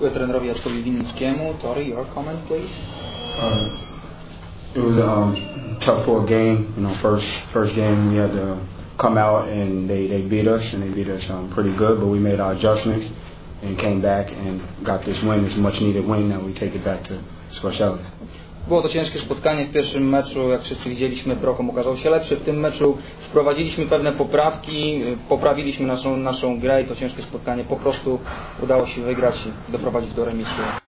Dziękuję trenerowi Jackowi Winnickiemu. Tori, your comment, please. It was a tough for a game. First game we had to come out and they beat us pretty good, but we made our adjustments and came back and got this win. It's a much needed win. Now we take it back to Scotiabank. Było to ciężkie spotkanie w pierwszym meczu, jak wszyscy widzieliśmy, Procom okazał się lepszy. W tym meczu wprowadziliśmy pewne poprawki, poprawiliśmy naszą grę i to ciężkie spotkanie po prostu udało się wygrać i doprowadzić do remisu.